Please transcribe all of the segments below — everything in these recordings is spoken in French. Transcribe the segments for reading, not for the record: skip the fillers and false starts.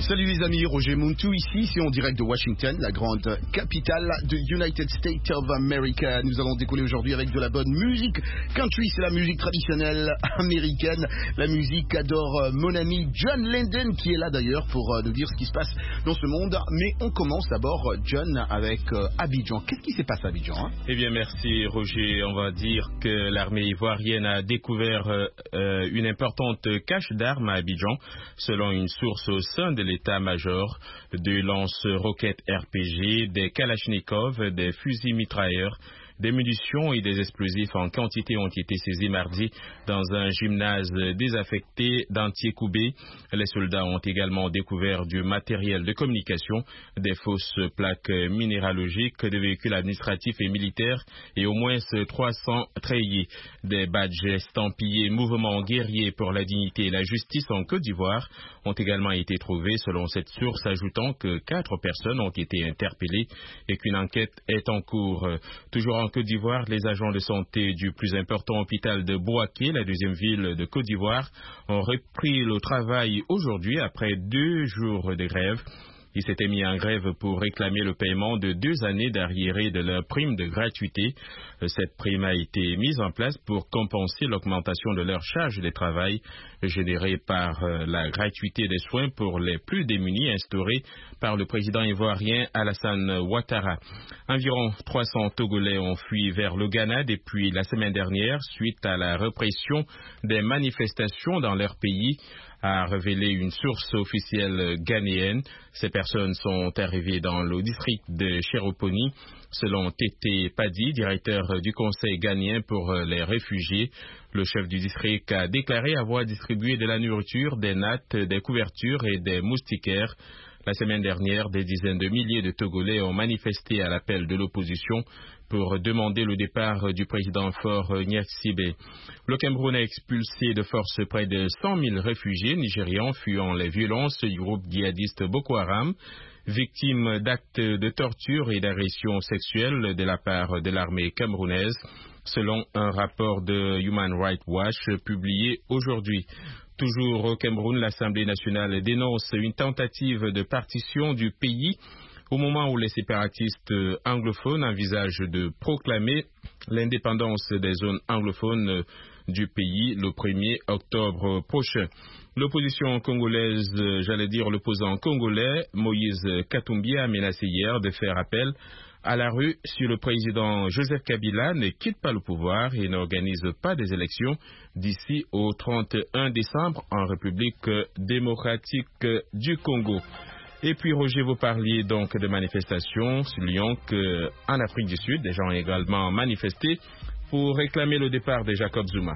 Salut les amis, Roger Muntu ici, c'est en direct de Washington, la grande capitale de United States of America. Nous allons décoller aujourd'hui avec de la bonne musique country, c'est la musique traditionnelle américaine, la musique qu'adore mon ami John Linden qui est là d'ailleurs pour nous dire ce qui se passe dans ce monde. Mais on commence d'abord, John, avec Abidjan. Qu'est-ce qui s'est passé à Abidjan Eh bien merci Roger, on va dire que l'armée ivoirienne a découvert une importante cache d'armes à Abidjan, selon une source au sein de l'état-major, de lance-roquettes RPG, des kalachnikovs, des fusils mitrailleurs, des munitions et des explosifs en quantité ont été saisis mardi dans un gymnase désaffecté d'Antier-Koubé. Les soldats ont également découvert du matériel de communication, des fausses plaques minéralogiques, des véhicules administratifs et militaires et au moins 300 treillis. Des badges estampillés Mouvement guerrier pour la dignité et la justice en Côte d'Ivoire ont également été trouvés, selon cette source, ajoutant que 4 personnes ont été interpellées et qu'une enquête est en cours. Toujours en Côte d'Ivoire, les agents de santé du plus important hôpital de Bouaké, la deuxième ville de Côte d'Ivoire, ont repris le travail aujourd'hui après 2 jours de grève. Ils s'étaient mis en grève pour réclamer le paiement de 2 années d'arriérés de leur prime de gratuité. Cette prime a été mise en place pour compenser l'augmentation de leur charge de travail générée par la gratuité des soins pour les plus démunis instaurée par le président ivoirien Alassane Ouattara. Environ 300 Togolais ont fui vers le Ghana depuis la semaine dernière suite à la répression des manifestations dans leur pays, a révélé une source officielle ghanéenne. Ces personnes sont arrivées dans le district de Chéroponi. Selon Tété Padi, directeur du Conseil ghanéen pour les réfugiés, le chef du district a déclaré avoir distribué de la nourriture, des nattes, des couvertures et des moustiquaires. La semaine dernière, des dizaines de milliers de Togolais ont manifesté à l'appel de l'opposition pour demander le départ du président Faure Gnassingbé. Le Cameroun a expulsé de force près de 100 000 réfugiés nigérians fuyant les violences du groupe djihadiste Boko Haram, victimes d'actes de torture et d'agressions sexuelles de la part de l'armée camerounaise, selon un rapport de Human Rights Watch publié aujourd'hui. Toujours au Cameroun, l'Assemblée nationale dénonce une tentative de partition du pays au moment où les séparatistes anglophones envisagent de proclamer l'indépendance des zones anglophones du pays le 1er octobre prochain. L'opposition congolaise, l'opposant congolais, Moïse Katumbi, a menacé hier de faire appel à la rue si le président Joseph Kabila ne quitte pas le pouvoir et n'organise pas des élections d'ici au 31 décembre en République démocratique du Congo. Et puis Roger, vous parliez donc de manifestations, soulignant qu'en Afrique du Sud, des gens ont également manifesté pour réclamer le départ de Jacob Zuma.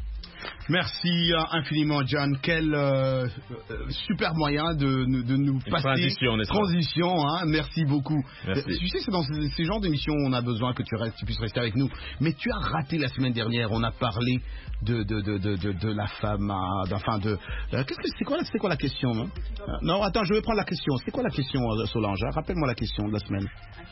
Merci infiniment, John. Quel super moyen de nous passer. Transition, hein. Merci beaucoup. Merci. Tu sais, c'est dans ces genres d'émissions où on a besoin que tu puisses rester avec nous. Mais tu as raté la semaine dernière. On a parlé de la femme. C'est quoi la question, hein? Non, attends, je vais prendre la question. C'est quoi la question, Solange? Rappelle-moi la question de la semaine.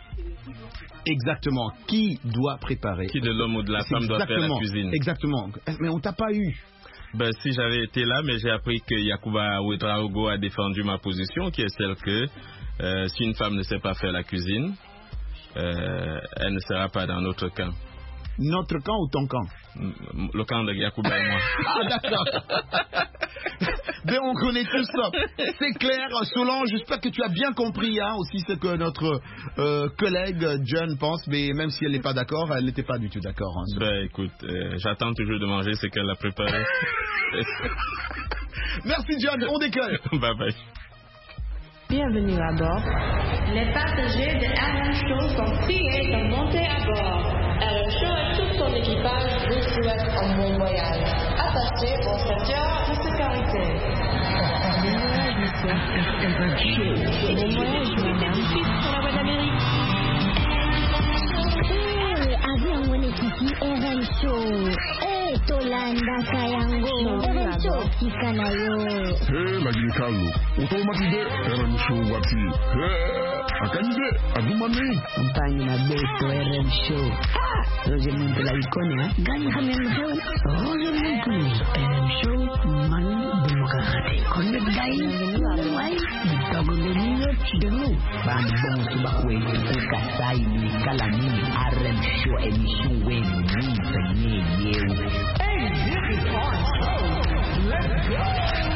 Exactement. Qui doit préparer? Qui de l'homme ou de la femme doit faire la cuisine? Exactement. Mais on t'a pas eu. Si j'avais été là, mais j'ai appris que Yacouba Ouedraogo a défendu ma position, qui est celle que si une femme ne sait pas faire la cuisine, elle ne sera pas dans notre camp. Notre camp ou ton camp? Le camp de Yacouba et moi. Ah, d'accord. Ben, on connaît tout ça. C'est clair, Solange, j'espère que tu as bien compris aussi ce que notre collègue John pense, mais même si elle n'est pas d'accord, elle n'était pas du tout d'accord. Écoute, j'attends toujours de manger ce qu'elle a préparé. Merci John, on décolle. Bye bye. Bienvenue à bord. Les passagers de RM Show sont priés de monter à bord. RM Show et tout son équipage vous souhaitent un bon voyage. Attachez vos ceintures de sécurité. Bon voyage, madame. Pour la voie d'Amérique. Avion Wenekiti RM Show. Tolanda Kayango. RM Show Kikanayo. Lakini Kalu, automatique RM Show wati. Akande, agumami. Compagno na Beto RM Show. Roger Montu la icône, hein? Gagne Hamel Show. Roger Montu. RM Show. Man, Demokrate. Konnet Gaï. Wai. Ditogo de Nino. Denu. Bang bang subakwe. Ukasai ni kalami. RM Show. Émission Web. Ni penye yew. Hey, this is our show. Let's go.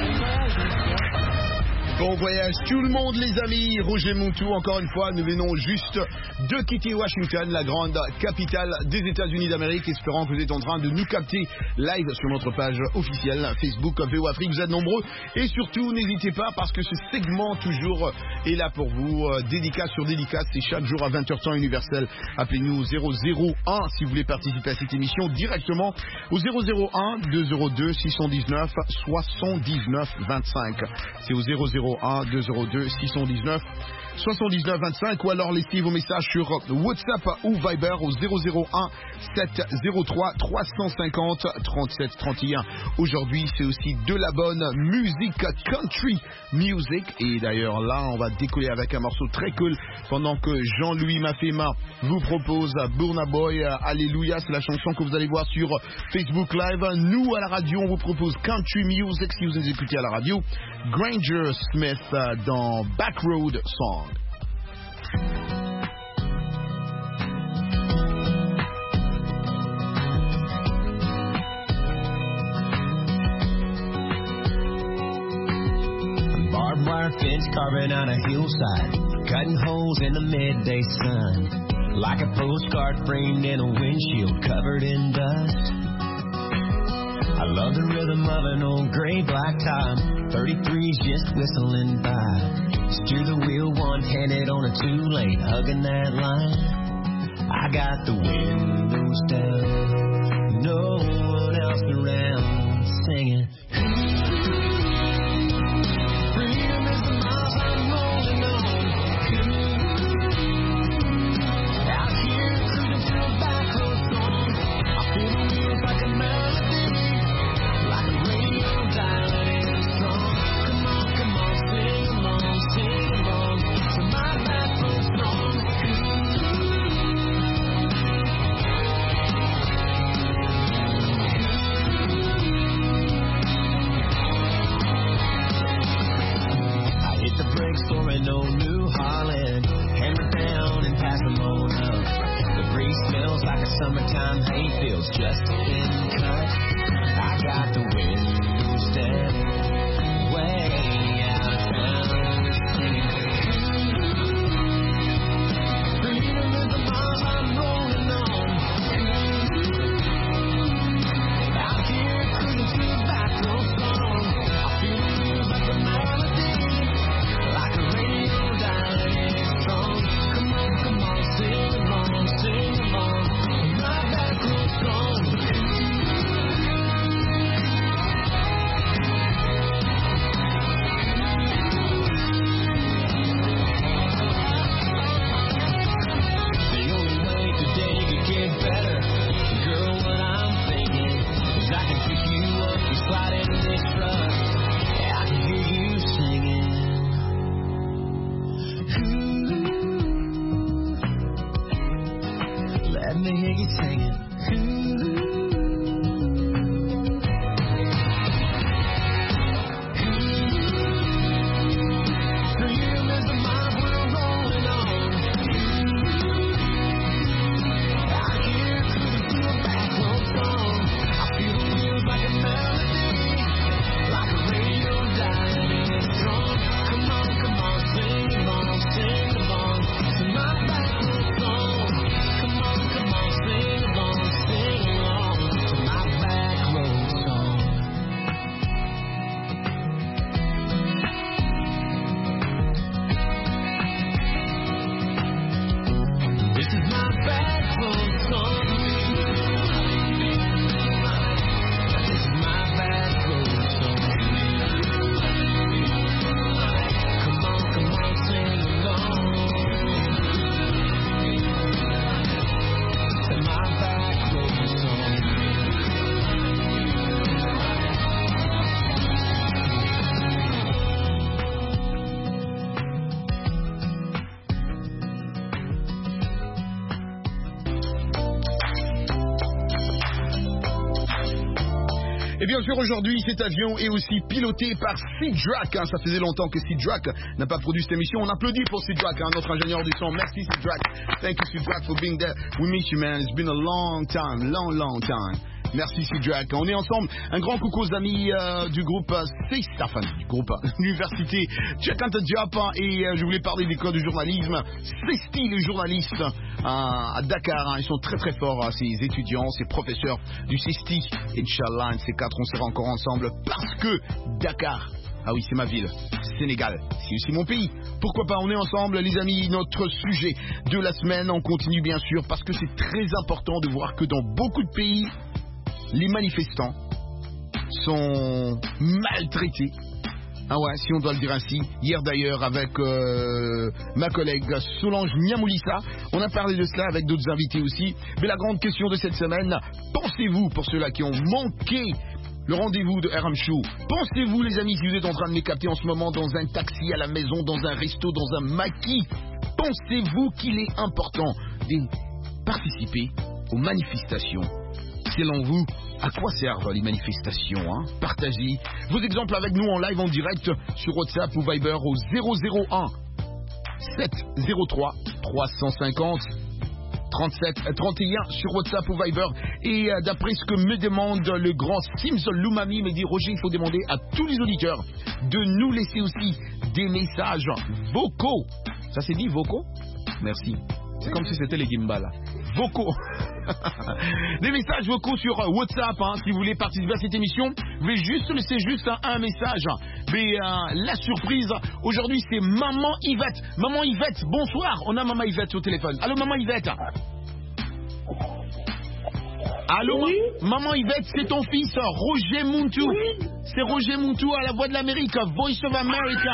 Bon voyage tout le monde les amis, Roger Montu encore une fois, nous venons juste de quitter Washington, la grande capitale des États-Unis d'Amérique, espérant que vous êtes en train de nous capter live sur notre page officielle Facebook VO Afrique, vous êtes nombreux et surtout n'hésitez pas parce que ce segment toujours est là pour vous, dédicace sur dédicace, c'est chaque jour à 20h temps universel, appelez-nous au 001 si vous voulez participer à cette émission directement au 001 202 619 79 25, c'est au 001 202 619 79 25 ou alors laissez vos messages sur WhatsApp ou Viber au 001 703 350 37 31. Aujourd'hui, c'est aussi de la bonne musique, country music. Et d'ailleurs, là, on va décoller avec un morceau très cool pendant que Jean-Louis Mafema vous propose Burna Boy, Alléluia. C'est la chanson que vous allez voir sur Facebook Live. Nous, à la radio, on vous propose country music. Si vous nous écoutez à la radio, Granger Smith dans Back Road Song. Barbed wire fence carving out a hillside, cutting holes in the midday sun, like a postcard framed in a windshield covered in dust. I love the rhythm of an old gray black time, 33's just whistling by. Steer the wheel one-handed on a two-lane, hugging that line. I got the windows down, no one else around, singing. Freedom is the miles I'm rolling on. Out here cruising through a back road song. I feel the wheels like a melody, like a radio dialing in a song. Come on, sing along to my back road song. I hit the brakes for an old New Holland, hammer down and pass them on up. The breeze smells like a summertime hayfields, just been cut. I got the windows down, way out of town, singing. Freedom is the miles I'm rolling on. Out here cruising through the back road song. I feel the wheels like a melody, like a radio dialing in strong. Come on, sing along to my back road song. The only way today could get better, girl, what I'm thinking is I can pick you up and slide in this truck. Yeah, I can hear you singing. Ooh, let me hear you singing. Freedom is the miles we're rolling on. Out here cruising through a back road song. I feel the wheels like a melody, like a radio dialing in strong. Come on, sing along to my back road song. Come on, sing along Et bien sûr, aujourd'hui, cet avion est aussi piloté par Sidrak. Ça faisait longtemps que Sidrak n'a pas produit cette émission. On applaudit pour Sidrak, notre ingénieur du son. Merci Sidrak. Thank you Sidrak for being there. We miss you, man. It's been a long time. Merci Sidrak. On est ensemble. Un grand coucou aux amis du groupe du groupe Université Check and Job. Et je voulais parler des codes de journalisme. CESTI, les journalistes à Dakar. Ils sont très très forts, ces étudiants, ces professeurs du CESTI. Inch'Allah, un de ces quatre, on sera encore ensemble parce que Dakar, ah oui, c'est ma ville, Sénégal, c'est aussi mon pays. Pourquoi pas, on est ensemble, les amis. Notre sujet de la semaine, on continue bien sûr parce que c'est très important de voir que dans beaucoup de pays, les manifestants sont maltraités. Ah ouais, si on doit le dire ainsi. Hier d'ailleurs, avec ma collègue Solange Niamoulissa, on a parlé de cela avec d'autres invités aussi. Mais la grande question de cette semaine, pensez-vous, pour ceux-là qui ont manqué le rendez-vous de RM Show, pensez-vous les amis, si vous êtes en train de me capter en ce moment dans un taxi, à la maison, dans un resto, dans un maquis, pensez-vous qu'il est important de participer aux manifestations? Selon vous, à quoi servent les manifestations, Partagez vos exemples avec nous en live, en direct, sur WhatsApp ou Viber au 001 703 350 37 31 sur WhatsApp ou Viber. Et d'après ce que me demande le grand Sims Loumami, me dit Roger, il faut demander à tous les auditeurs de nous laisser aussi des messages vocaux. Ça s'est dit vocaux? Merci. C'est comme si c'était les gimbals. Vocaux. Des messages vocaux sur WhatsApp, si vous voulez participer à cette émission, vous pouvez juste laisser un message. Mais la surprise, aujourd'hui, c'est Maman Yvette. Maman Yvette, bonsoir. On a Maman Yvette au téléphone. Allô, Maman Yvette. Allô, oui. Maman Yvette, c'est ton fils, Roger Muntu. Oui. C'est Roger Muntu à la Voix de l'Amérique, Voice of America.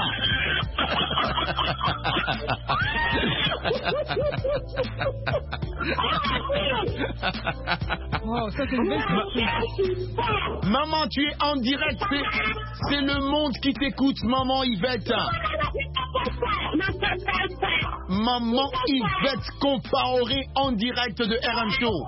Oh, ça c'est une belle surprise. Maman, tu es en direct, c'est le monde qui t'écoute, Maman Yvette. Maman Yvette Compaoré en direct de RM Show.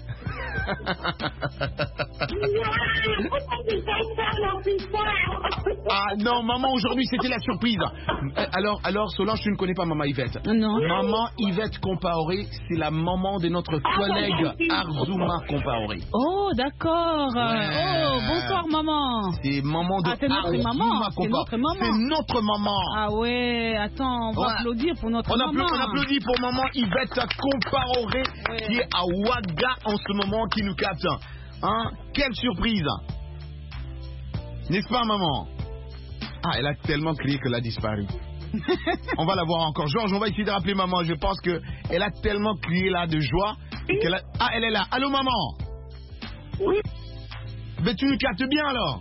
Ah non, maman, aujourd'hui c'était la surprise. Alors Solange, tu ne connais pas Maman Yvette? Non. Maman Yvette Compaoré, c'est la maman de notre collègue Arzouma Compaoré. Oh, d'accord. Ouais. Oh, bonsoir maman. C'est maman de c'est notre maman. C'est notre maman. C'est notre maman. Ah ouais, attends, on va applaudir pour notre maman. On applaudit pour maman Yvette Compaoré, qui est à Ouaga en ce moment, qui nous capte. Quelle surprise. N'est-ce pas, maman? Ah, elle a tellement crié qu'elle a disparu. On va la voir encore. Georges, on va essayer de rappeler maman. Je pense qu'elle a tellement crié là de joie qu'elle a... Ah, elle est là. Allô, maman? Oui. Mais tu nous captes bien alors?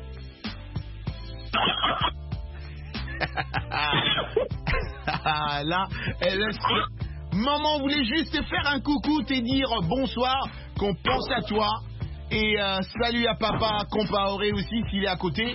Là, elle est... Maman voulait juste te faire un coucou, te dire bonsoir, qu'on pense à toi. Et salut à papa Compaoré aussi, s'il est à côté.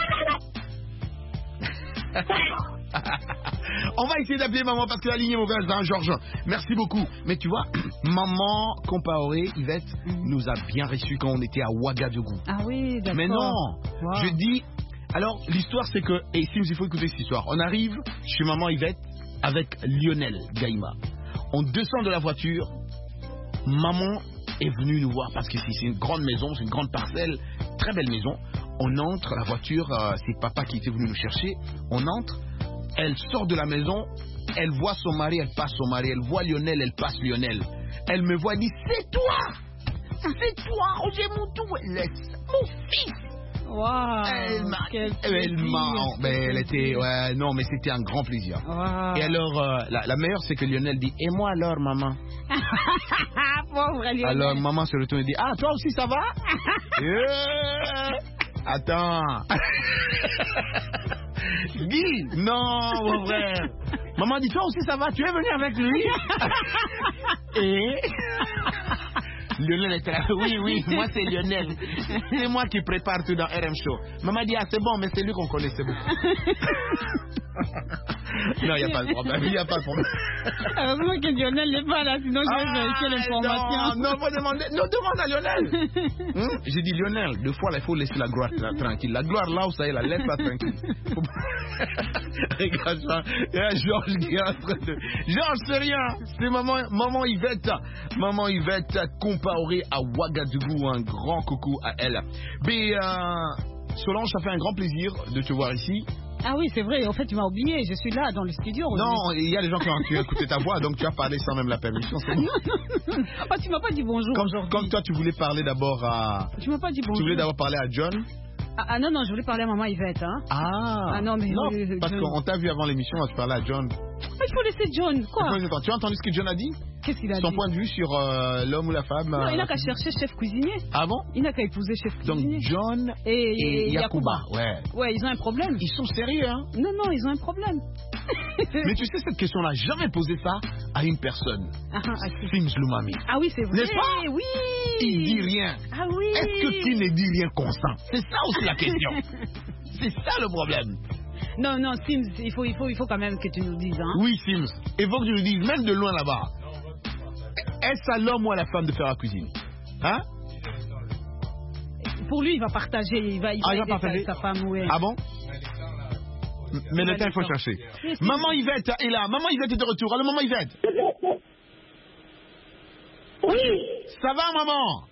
On va essayer d'appeler maman parce que la ligne est mauvaise, Georges. Merci beaucoup. Mais tu vois, maman Compaoré, Yvette, nous a bien reçus quand on était à Ouagadougou. Ah oui, d'accord. Mais non, wow. Je dis... Alors, l'histoire, c'est que... Et Sims, il faut écouter cette histoire. On arrive chez maman Yvette avec Lionel Gaïma. On descend de la voiture. Maman est venue nous voir parce que c'est une grande maison, c'est une grande parcelle, très belle maison. On entre, la voiture, c'est papa qui était venu nous chercher. On entre, elle sort de la maison, elle voit son mari, elle passe son mari, elle voit Lionel, elle passe Lionel. Elle me voit, elle dit, c'est toi, Roger Muntu, mon fils. Wow, elle était, ouais, non, mais c'était un grand plaisir. Wow. Et alors, la meilleure, c'est que Lionel dit, et moi alors, maman? Pauvre Lionel. Alors, maman se retourne et dit, ah, toi aussi, ça va? Attends. Dis, non, mon frère. Maman dit, toi aussi, ça va? Tu es venu avec lui? Et... Lionel était là. Oui, moi c'est Lionel. C'est moi qui prépare tout dans RM Show. Maman dit, ah c'est bon, mais c'est lui qu'on connaît, c'est bon. Non, il n'y a pas de problème. Il n'y a pas de problème. Heureusement que Lionel n'est pas là, sinon je vais vérifier l'information. Non, demande à Lionel. J'ai dit Lionel, deux fois, il faut laisser la gloire tranquille. La gloire là où ça est, la laisse-la tranquille. Regarde ça. Il y a Georges qui est en train de... Georges, c'est rien. C'est maman Yvette. Maman Yvette Compaoré à Ouagadougou. Un grand coucou à elle. Mais Solange, ça fait un grand plaisir de te voir ici. Ah oui, c'est vrai. En fait, tu m'as oublié. Je suis là dans le studio. Non, il y a des gens qui ont écouté ta voix, donc tu as parlé sans même la permission. Bon. Oh, tu m'as pas dit bonjour aujourd'hui. Comme toi, tu voulais parler d'abord à... Tu m'as pas dit bonjour. Tu voulais d'abord parler à John. Non, je voulais parler à maman Yvette. Hein. Ah non, mais... parce qu'on t'a vu avant l'émission, tu parlais à John. Mais il faut laisser John, quoi. Tu as entendu ce que John a dit? Qu'est-ce qu'il a dit? Son point de vue sur l'homme ou la femme. Non, il n'a qu'à chercher chef cuisinier. Ah bon? Il n'a qu'à épouser chef cuisinier. Donc John et Yacouba. Ouais, ils ont un problème. Ils sont sérieux, hein? Non, ils ont un problème. Mais tu sais, cette question, on n'a jamais posé ça à une personne. Sims Lumami. Ah oui, c'est vrai. N'est-ce pas? Oui. Il dit rien. Ah oui. Est-ce que tu ne dis rien constant? C'est ça aussi la question. C'est ça le problème. Non, Sims, il faut quand même que tu nous dises. Hein? Oui, Sims. Il faut que tu nous dises, même de loin là-bas. Est-ce à l'homme ou à la femme de faire la cuisine? Hein? Pour lui, il va partager. Il va partager sa femme. Ouais. Ah bon? Mais le temps, il faut chercher. Maman Yvette est là. Maman Yvette est de retour. Allô, maman Yvette? Oui. Ça va, maman?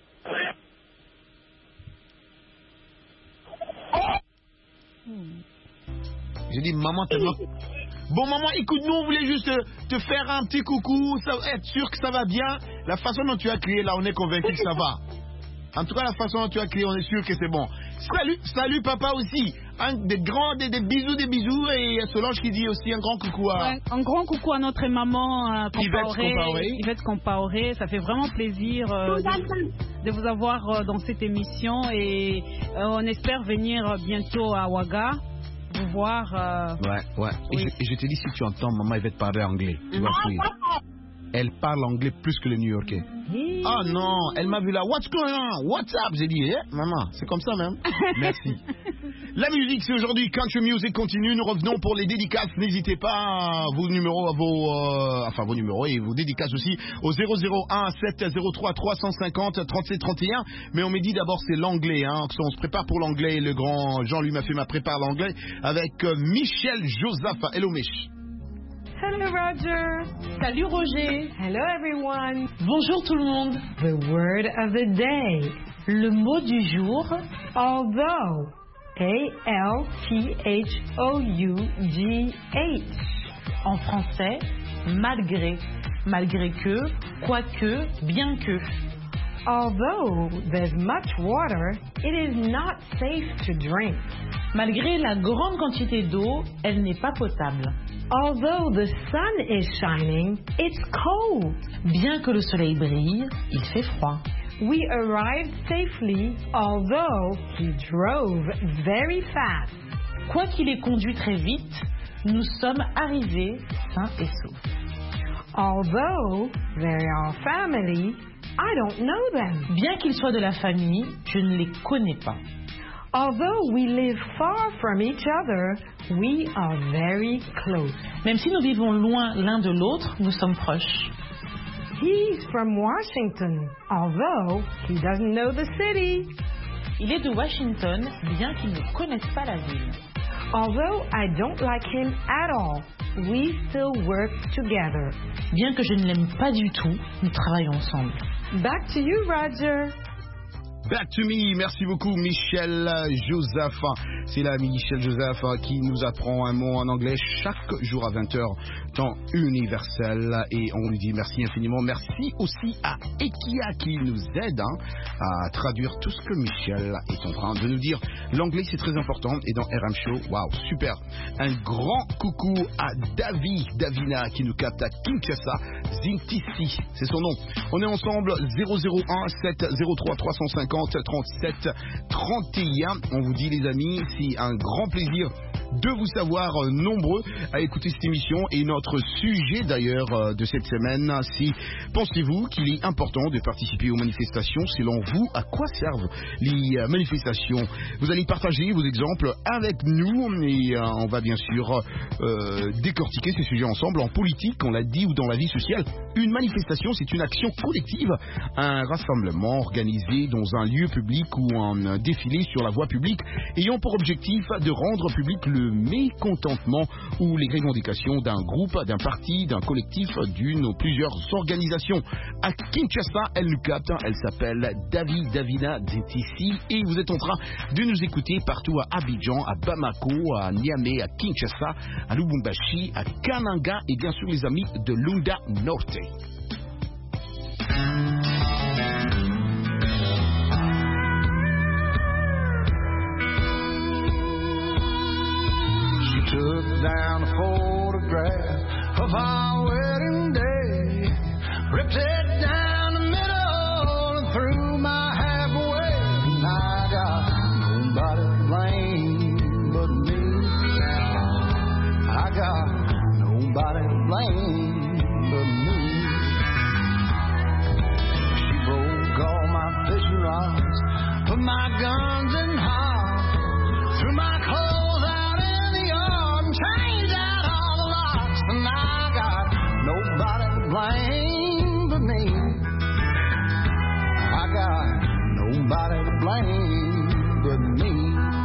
J'ai dit, maman, tellement... Bon, maman, écoute-nous, on voulait juste te faire un petit coucou, être sûr que ça va bien. La façon dont tu as crié, là, on est convaincu que ça va. En tout cas, la façon dont tu as crié, on est sûr que c'est bon. Salut papa aussi. Des bisous, et Solange qui dit aussi un grand coucou à... Ouais, un grand coucou à notre maman Yvette Compaoré. Ça fait vraiment plaisir de vous avoir dans cette émission et on espère venir bientôt à Ouaga vous voir. Ouais. Oui. Et je te dis, si tu entends maman Yvette parler anglais, tu vas fuir. Elle parle anglais plus que le New-Yorkais. Oh non, elle m'a vu là. What's going on? What's up? J'ai dit, maman, c'est comme ça même. Merci. La musique, c'est aujourd'hui. Country Music continue. Nous revenons pour les dédicaces. N'hésitez pas vos numéros, vos numéros et vos dédicaces aussi au 001 703 350 37 31. Mais on m'a dit d'abord c'est l'anglais. Hein. On se prépare pour l'anglais. Le grand Jean-Louis m'a prépare l'anglais avec Michel Joseph. Hello Mich. Hello Roger. Salut Roger. Hello everyone. Bonjour tout le monde. The word of the day. Le mot du jour. Although. A-L-T-H-O-U-G-H. En français, malgré. Malgré que, quoique, bien que. Although there's much water, it is not safe to drink. Malgré la grande quantité d'eau, elle n'est pas potable. Although the sun is shining, it's cold. Bien que le soleil brille, il fait froid. We arrived safely, although he drove very fast. Quoiqu'il ait conduit très vite, nous sommes arrivés sains et saufs. Although they are family, I don't know them. Bien qu'ils soient de la famille, je ne les connais pas. Although we live far from each other, we are very close. Même si nous vivons loin l'un de l'autre, nous sommes proches. He's from Washington, although he doesn't know the city. Il est de Washington, bien qu'il ne connaisse pas la ville. Although I don't like him at all, we still work together. Bien que je ne l'aime pas du tout, nous travaillons ensemble. Back to you, Roger. Back to me, merci beaucoup Michel Joseph. C'est là Michel Joseph qui nous apprend un mot en anglais chaque jour à 20h, temps universel. Et on lui dit merci infiniment. Merci aussi à Ekia qui nous aide à traduire tout ce que Michel est en train de nous dire. L'anglais c'est très important et dans RM Show, waouh, super. Un grand coucou à Davina qui nous capte à Kinshasa. Zintissi, c'est son nom. On est ensemble 001 703 350 37 31. On vous dit les amis, c'est un grand plaisir de vous savoir nombreux à écouter cette émission. Et notre sujet d'ailleurs de cette semaine, c'est pensez-vous qu'il est important de participer aux manifestations? Selon vous, à quoi servent les manifestations? Vous allez partager vos exemples avec nous et on va bien sûr décortiquer ces sujets ensemble. En politique, on l'a dit, ou dans la vie sociale, une manifestation, c'est une action collective, un rassemblement organisé dans un lieu public ou un défilé sur la voie publique ayant pour objectif de rendre public le mécontentement ou les revendications d'un groupe, d'un parti, d'un collectif, d'une ou plusieurs organisations. À Kinshasa, elle nous capte, elle s'appelle Davina Zetisi et vous êtes en train de nous écouter partout à Abidjan, à Bamako, à Niamey, à Kinshasa, à Lubumbashi, à Kananga et bien sûr les amis de Lunda Norte. She took down a photograph of our wedding day, ripped it down the middle and threw my half away. And I got nobody to blame but me. I got nobody to blame but me. She broke all my fishing rods, put my guns in hot, threw my clothes out in the yard and changed out all the locks. And I got nobody to blame but me. I got nobody to blame but me.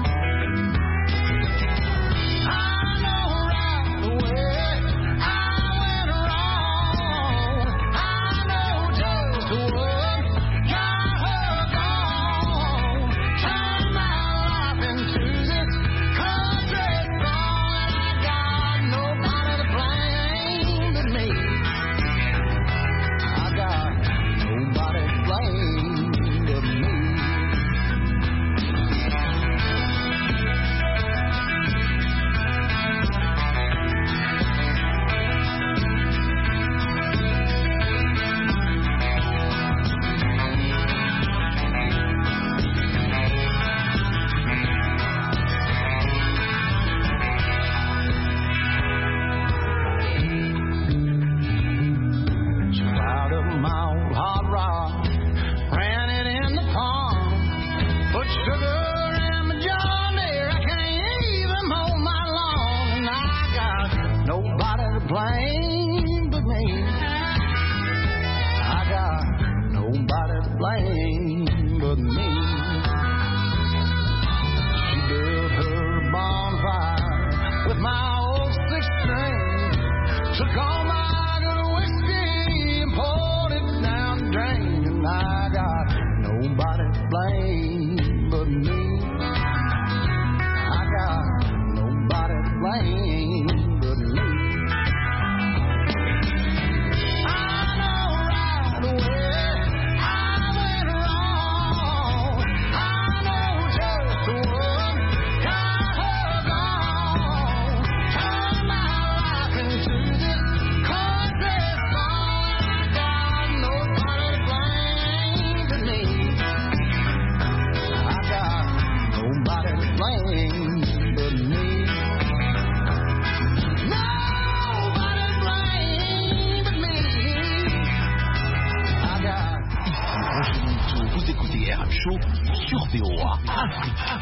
Sur VOA Afrique.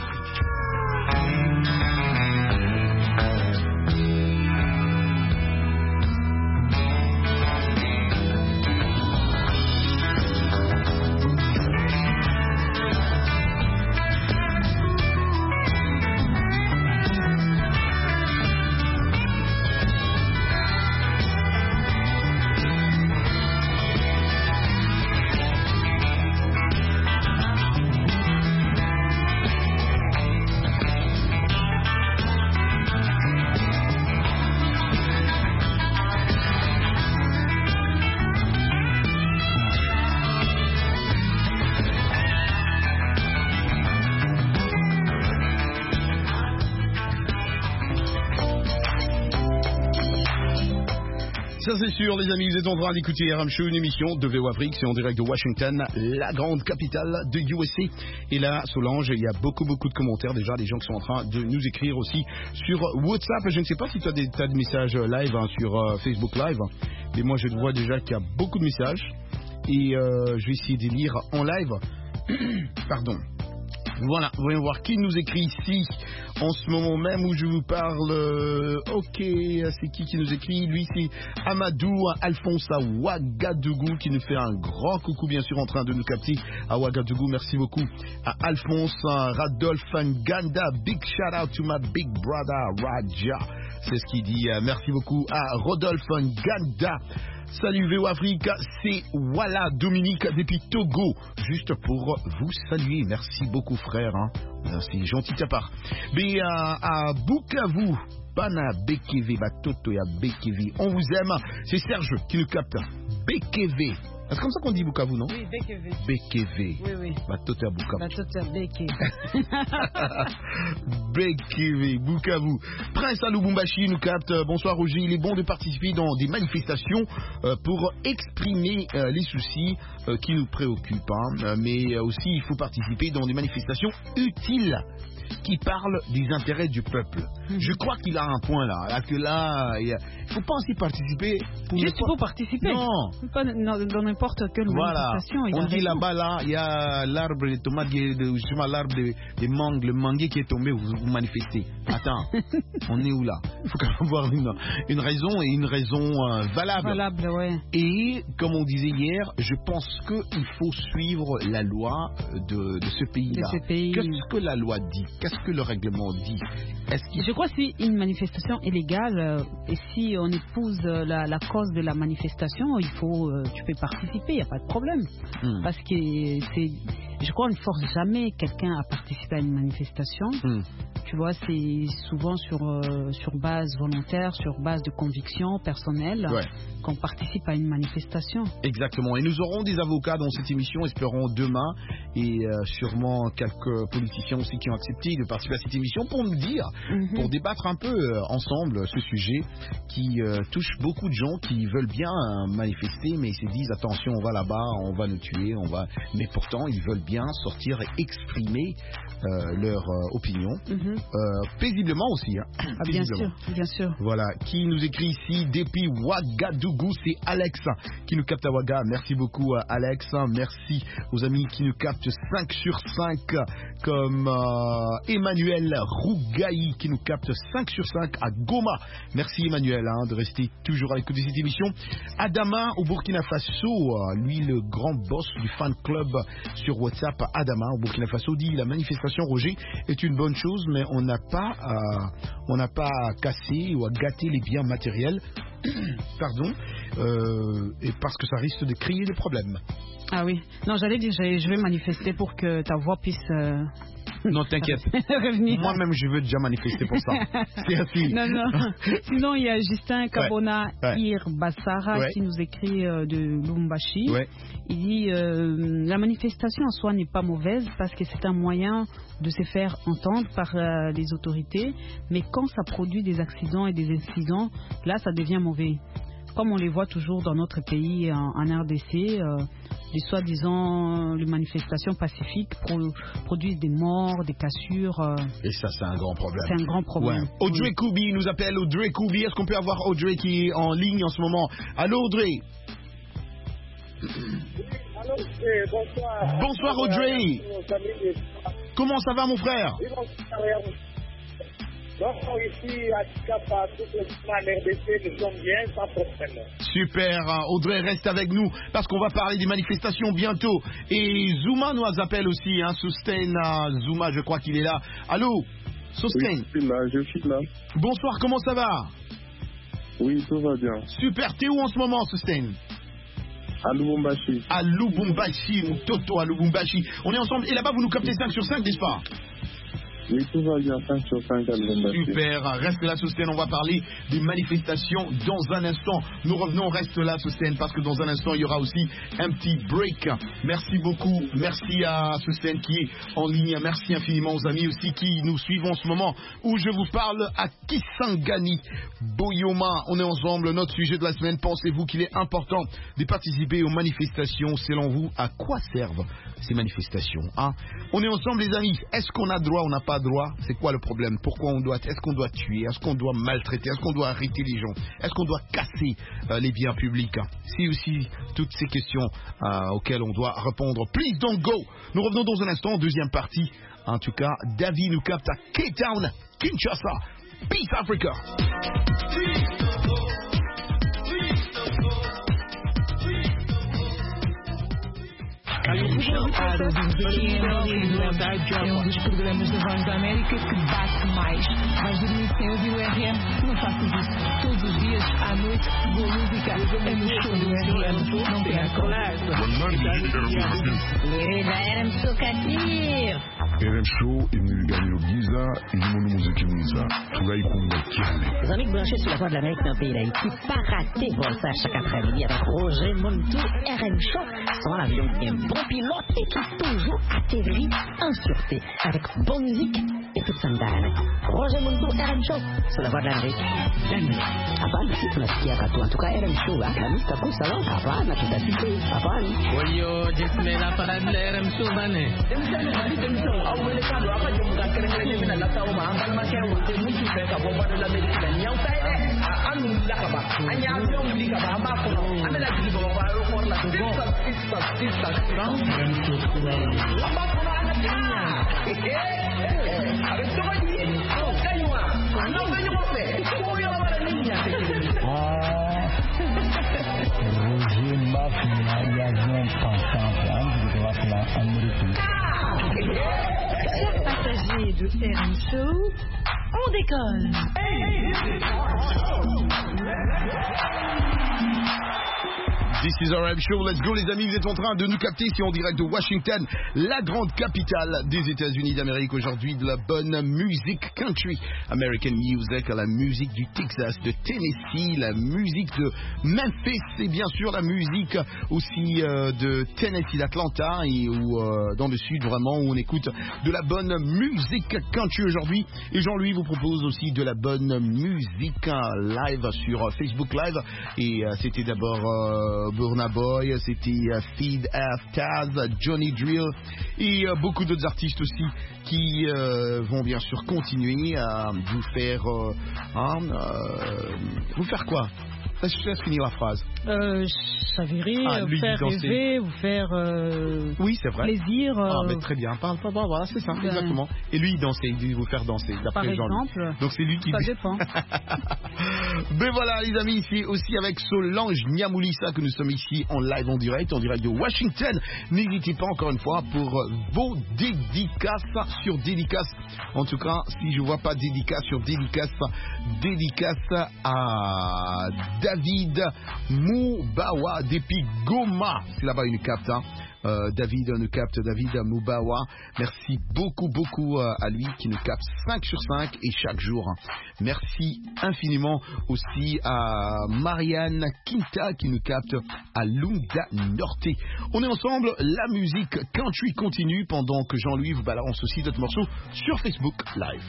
Ça c'est sûr les amis, vous êtes en train d'écouter RM Show, une émission de VO Afrique, c'est en direct de Washington, la grande capitale de USA. Et là, Solange, il y a beaucoup de commentaires déjà, des gens qui sont en train de nous écrire aussi sur WhatsApp. Je ne sais pas si tu as des messages live sur Facebook Live, mais moi je vois déjà qu'il y a beaucoup de messages. Et je vais essayer de lire en live. Pardon. Voilà, voyons voir qui nous écrit ici en ce moment même où je vous parle. Ok, c'est qui nous écrit? Lui, c'est Amadou Alphonse à Ouagadougou qui nous fait un grand coucou, bien sûr, en train de nous capter à Ouagadougou. Merci beaucoup à Alphonse Radolphe Nganda. Big shout out to my big brother Raja. C'est ce qu'il dit. Merci beaucoup à Rodolphe Nganda. Salut VO Afrique, c'est Wala Dominique depuis Togo, juste pour vous saluer. Merci beaucoup frère, hein. C'est gentil de ta part. Mais à Bukavu, Bana Bekeve, Batoto ya Bekeve, on vous aime. C'est Serge qui nous capte. Bekeve. C'est comme ça qu'on dit Bukavu, non? Oui, Bekeve. Bekeve. Oui. Batoto ya Bukavu. Batoto ya Bekeve. Bekeve, Bukavu. Prince à Lubumbashi nous capte. Bonsoir Roger, il est bon de participer dans des manifestations pour exprimer les soucis qui nous préoccupent. Hein. Mais aussi, il faut participer dans des manifestations utiles qui parlent des intérêts du peuple. Je crois qu'il a un point là, que là, il ne faut pas aussi participer juste pour participer. Non. Pas dans n'importe quelle manifestation. On dit là-bas, là, il y a l'arbre de tomates, l'arbre de mangue, le manguier qui est tombé, vous manifestez. Attends, on est où là? Il faut quand même avoir une raison et une raison valable. Valable, ouais. Et comme on disait hier, je pense qu'il faut suivre la loi de ce pays-là. Qu'est-ce que la loi dit? Qu'est-ce que le règlement dit? Je crois que si une manifestation est légale et si on épouse la cause de la manifestation, tu peux participer, il n'y a pas de problème. Parce que je crois qu'on ne force jamais quelqu'un à participer à une manifestation. Tu vois, c'est souvent sur base volontaire, sur base de conviction personnelle qu'on participe à une manifestation. Exactement. Et nous aurons des avocats dans cette émission, espérons demain, et sûrement quelques politiciens aussi qui ont accepté de participer à cette émission pour nous dire, pour débattre un peu ensemble ce sujet qui touche beaucoup de gens qui veulent bien manifester, mais ils se disent attention, on va là-bas, on va nous tuer, mais pourtant ils veulent bien sortir et exprimer leur opinion. Paisiblement aussi. Hein. Ah, bien sûr. Voilà, qui nous écrit ici depuis Ouagadougou, c'est Alex qui nous capte à Ouaga. Merci beaucoup Alex, merci aux amis qui nous captent 5 sur 5 comme Emmanuel Rougaï qui nous capte 5 sur 5 à Goma. Merci Emmanuel de rester toujours à l'écoute de cette émission. Adama au Burkina Faso, lui le grand boss du fan club sur WhatsApp. Adama au Burkina Faso dit la manifestation Roger est une bonne chose, mais on n'a pas à casser ou à gâter les biens matériels pardon, et parce que ça risque de créer des problèmes. Ah oui, non, j'allais dire je vais manifester pour que ta voix puisse non, t'inquiète. Moi-même, je veux déjà manifester pour ça. C'est assis. Non. Sinon, il y a Justin Kabona Irbassara qui nous écrit de Lubumbashi. Il dit la manifestation en soi n'est pas mauvaise parce que c'est un moyen de se faire entendre par les autorités. Mais quand ça produit des accidents et des incidents, là, ça devient mauvais. Comme on les voit toujours dans notre pays, en RDC, les soi-disant les manifestations pacifiques produisent des morts, des cassures. Et ça, c'est un grand problème. C'est un grand problème. Audrey Koubi nous appelle. Audrey Koubi, est-ce qu'on peut avoir Audrey qui est en ligne en ce moment? Allô Audrey? Allô, bonsoir. Bonsoir Audrey. Comment ça va mon frère? Donc ici à Chikapa, tout le monde RDC, nous sommes bien, sans problème. Super, Audrey reste avec nous parce qu'on va parler des manifestations bientôt. Et Zuma nous appelle aussi, Sustain Zuma, je crois qu'il est là. Allô, Sustain? Oui, je suis là. Bonsoir, comment ça va? Oui, tout va bien. Super, t'es où en ce moment, Sustain? À Lubumbashi. À Lubumbashi, Mutoto, à Lubumbashi. On est ensemble et là-bas vous nous captez 5 sur 5, n'est-ce pas? Oui, tout va bien, 5 sur 5 à Lubumbashi. Super, reste là, Sosten, on va parler des manifestations dans un instant. Nous revenons, reste là, Sosten, parce que dans un instant, il y aura aussi un petit break. Merci beaucoup, merci à Sosten qui est en ligne, merci infiniment aux amis aussi qui nous suivent en ce moment, où je vous parle à Kisangani, Boyoma. On est ensemble, notre sujet de la semaine, pensez-vous qu'il est important de participer aux manifestations? Selon vous, à quoi servent ces manifestations, hein? On est ensemble les amis, est-ce qu'on a droit, on n'a pas droit? C'est quoi le problème? Pourquoi est-ce qu'on doit tuer? Est-ce qu'on doit maltraiter? Est-ce qu'on doit arrêter les gens? Est-ce qu'on doit casser les biens publics? C'est aussi toutes ces questions auxquelles on doit répondre. Please don't go. Nous revenons dans un instant, deuxième partie. En tout cas, David nous capte à Cape Town, Kinshasa. Peace Africa. É dos programas da Voz da América que bate mais. Vais dormir sem ouvir o RM? Não faças isso. Todos os dias, à noite, boa música. É no show do RM. Não percam. RM Show Katir. RM Show, il nous gagne au Giza, il nous musique Giza. Tout là, il compte Les amis branchés sur la Voix de l'Amérique dans le pays d'Haïti, pas rater ça chaque après-midi avec Roger Montou, RM Show. Sans l'avion bien bon pilote et qui toujours atterrit en sûreté avec bonne musique et toute sandale. Roger Montou, RM Show sur la Voix de l'Amérique. Hapana, si tunasikia katu. En tout cas, RM Show, Alhamisi takuwa salon. Hapana, tutasikia. Hapana. Wayo, jisme la parade la RM Show bane. Roger Maf, mariage pensante, Chers passagers de RM Show, on décolle. This is RM Show, let's go les amis, vous êtes en train de nous capter ici en direct de Washington, la grande capitale des États-Unis d'Amérique aujourd'hui, de la bonne musique country, American music, la musique du Texas, de Tennessee, la musique de Memphis et bien sûr la musique aussi de Tennessee, d'Atlanta et dans le sud vraiment où on écoute de la bonne musique country aujourd'hui. Et Jean-Louis vous propose aussi de la bonne musique live sur Facebook Live et c'était d'abord Burna Boy, c'était Feed F Taz, Johnny Drill et beaucoup d'autres artistes aussi qui vont bien sûr continuer à vous faire vous faire quoi? Je laisse finir la phrase. Chavirer, vous faire rêver, vous faire oui, c'est vrai. plaisir. Mais très bien, parle, voilà, c'est ça, exactement. Et lui, il dansait, il dit vous faire danser, par exemple. Donc c'est lui qui... Ça dépend. Mais voilà, les amis, c'est aussi avec Solange Niamoulissa que nous sommes ici en live, en direct de Washington. N'hésitez pas encore une fois pour vos dédicaces sur dédicace. En tout cas, si je vois pas dédicace sur dédicace à David Moubawa depuis Goma. C'est là-bas une capte, hein. David nous capte, David Moubawa. Merci beaucoup à lui qui nous capte 5 sur 5 et chaque jour. Merci infiniment aussi à Marianne Quinta qui nous capte à Lunda Norte. On est ensemble, la musique country continue pendant que Jean-Louis vous balance aussi d'autres morceaux sur Facebook Live.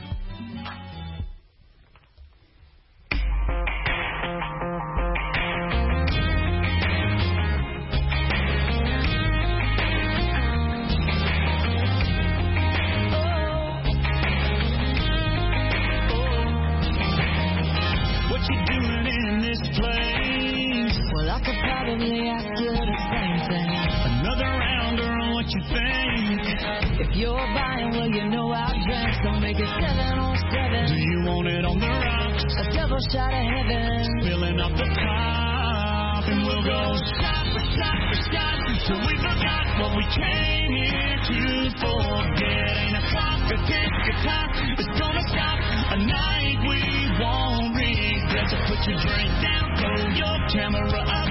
Probably ask you the same thing. Another rounder on what you think. If you're buying, well, you know I'll drink. So make it 7 on 7. Do you want it on the rocks? A double shot of heaven. Spilling up the top. And we'll go shot for shot for shot until we forgot what we came here to forget. Ain't a clock, a tick, a clock. It's gonna stop a night we won't regret. So put your drink down, throw your camera up.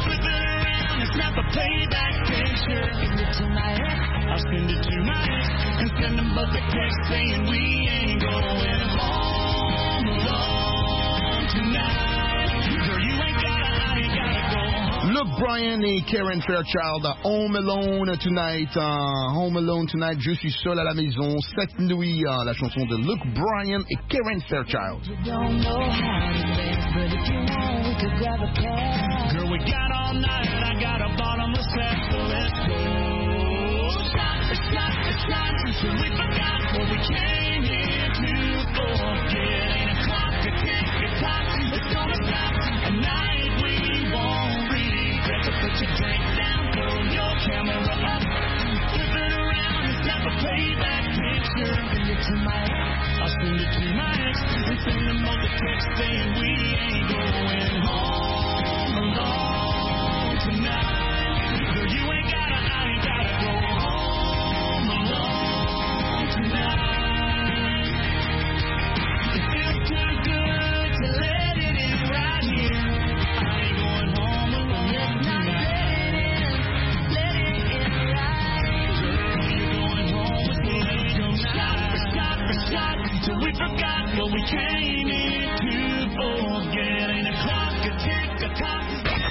Snap a playback picture. Send it to my ex. I'll send it to my ex. and send them both a text saying we ain't going home alone tonight. Girl, you ain't gotta, I ain't gotta go home. Luke Bryan et Karen Fairchild, Home Alone Tonight. Home Alone Tonight, je suis seul à la maison. Cette nuit, la chanson de Luke Bryan et Karen Fairchild. You don't know how to dance, but if you want, we could grab a cab. Girl, we got all night, and I got a bottomless sack, so let's go. Shot, so we forgot what we came here to forget. Ain't a clock to tick, it's hot, it's gonna stop. A night we won't regret. So put your drink down, throw your camera up, flip it around and snap a playback picture. Send it to my ex, I'll send it to my ex, and send them all the text saying we ain't going home alone tonight. Girl, you ain't gotta, I ain't gotta go home alone tonight. It feels too good to let it in right here. I ain't going home alone tonight. Let it in right. Girl, you're going home with me tonight. Shot, till we forgot what we came here to forget. Ain't a clock to tick a tock.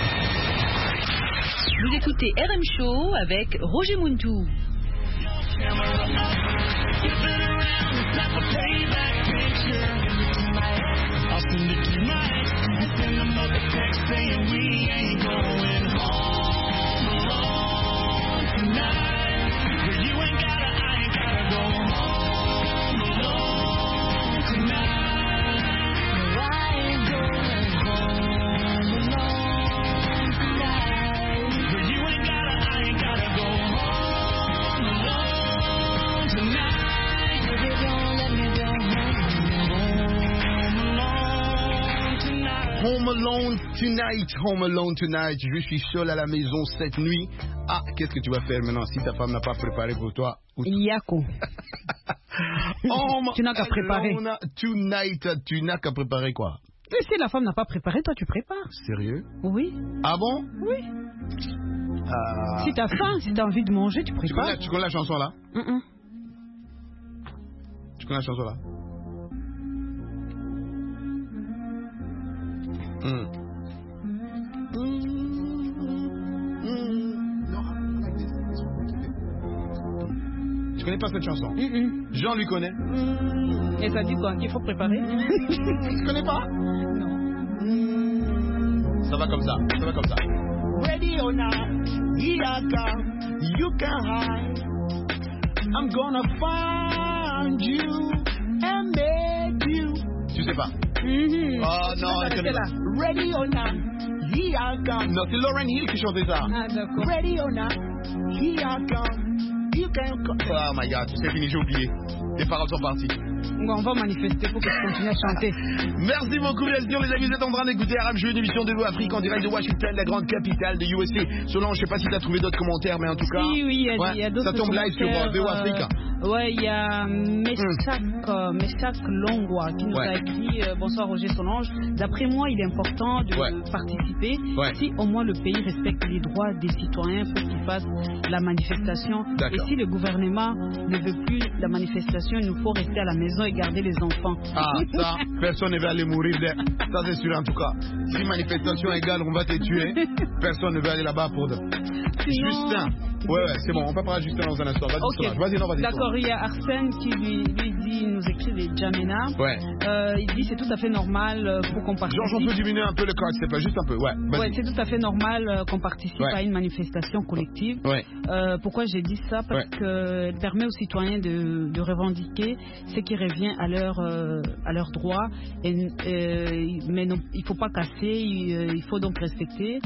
Vous écoutez RM Show avec Roger Muntou. I'll send it to my ex and send them up a text saying we ain't going home alone tonight. Girl, you ain't gotta, I ain't gotta go home alone tonight. No, I ain't going home alone tonight. Girl, you ain't gotta, I ain't gotta go home alone tonight. Baby, don't let me go home alone tonight. Home Alone Tonight, Home Alone Tonight. Je suis seul à la maison cette nuit. Ah, qu'est-ce que tu vas faire maintenant si ta femme n'a pas préparé pour toi? Yako. Tu n'as qu'à préparer. Tonight, tu n'as qu'à préparer quoi? Et si la femme n'a pas préparé, toi tu prépares. Sérieux? Oui. Ah bon? Oui. Si t'as faim, si t'as envie de manger, tu prépares. Tu connais la chanson là? Tu connais la chanson là? Tu connais pas cette chanson? Jean lui connaît. Et ça dit quoi? Qu'il faut préparer? Tu connais pas? Non. Ça va comme ça, ça va comme ça. Ready or not, here I come. You can hide. I'm gonna find you and make you. Tu sais pas? Oh non, elle connaît pas. Ready or not, here I come. Non, c'est Lauryn Hill qui chantait ça. Ah d'accord. Ready or not, here I come. You can come. Oh my God, c'est fini, j'ai oublié. Les paroles sont parties. On va manifester pour que je continue à chanter. Merci beaucoup, bien sûr, les amis. Vous êtes en train d'écouter Arab Jeu, une émission de Loup Afrique en direct de Washington, la grande capitale de USA. Solange, je sais pas si tu as trouvé d'autres commentaires, mais en tout cas. Oui, il y a d'autres commentaires. Ça tombe live sur VO Afrique. Ouais, il y a Meshak Longwa qui nous a écrit bonsoir Roger Solange. D'après moi, il est important de participer si au moins le pays respecte les droits des citoyens pour qu'ils fassent la manifestation. Et si le gouvernement ne veut plus la manifestation, il nous faut rester à la maison et garder les enfants. Ah, ça, personne ne va aller mourir. Ça, c'est sûr en tout cas. Si manifestation égale, on va te tuer. Personne ne va aller là-bas pour de. Justin. Ouais, c'est bon, on va parler de Justin dans un instant. Vas-y. D'accord, il y a Arsène qui lui dit, il nous écrit des Jamena. Il dit c'est tout à fait normal pour qu'on participe. Georges, on peut diminuer un peu le code, c'est pas juste un peu. Ouais, c'est tout à fait normal qu'on participe à une manifestation collective. Pourquoi j'ai dit ça? Parce qu'elle permet aux citoyens de revendiquer ce qui revient à leurs droits. Mais non, il ne faut pas casser, il faut donc respecter.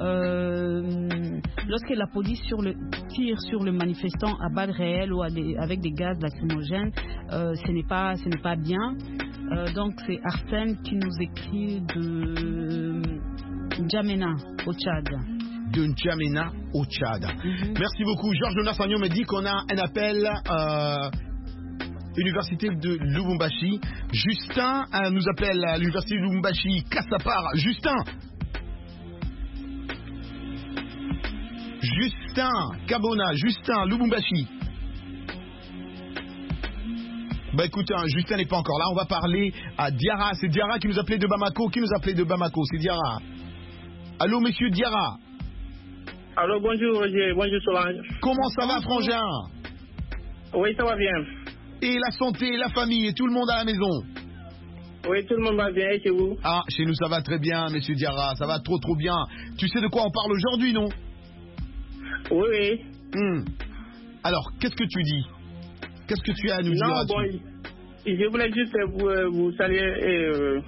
Lorsque la police tire sur le manifestant à balles réelles ou avec des gaz lacrymogènes, ce n'est pas bien. Donc c'est Arsène qui nous écrit de N'Djamena au Tchad. De N'Djamena au Tchad. Merci beaucoup. Georges Jonas Agnon me dit qu'on a un appel. Université de Lubumbashi. Justin nous appelle à l'Université de Lubumbashi. Kassapar. Justin, Kabona, Justin, Lubumbashi. Bah écoute, Justin n'est pas encore là, on va parler à Diarra. C'est Diarra qui nous appelait de Bamako. Qui nous appelait de Bamako? C'est Diarra. Allô, monsieur Diarra. Allô, bonjour Roger, bonjour Solange. Comment ça va, frangin? Oui, ça va bien. Et la santé, la famille, et tout le monde à la maison? Oui, tout le monde va bien, et chez vous? Ah, chez nous ça va très bien, monsieur Diarra, ça va trop bien. Tu sais de quoi on parle aujourd'hui, non? Oui. Alors, qu'est-ce que tu dis? Qu'est-ce que tu as à nous dire là-dessus? Je voulais juste vous saluer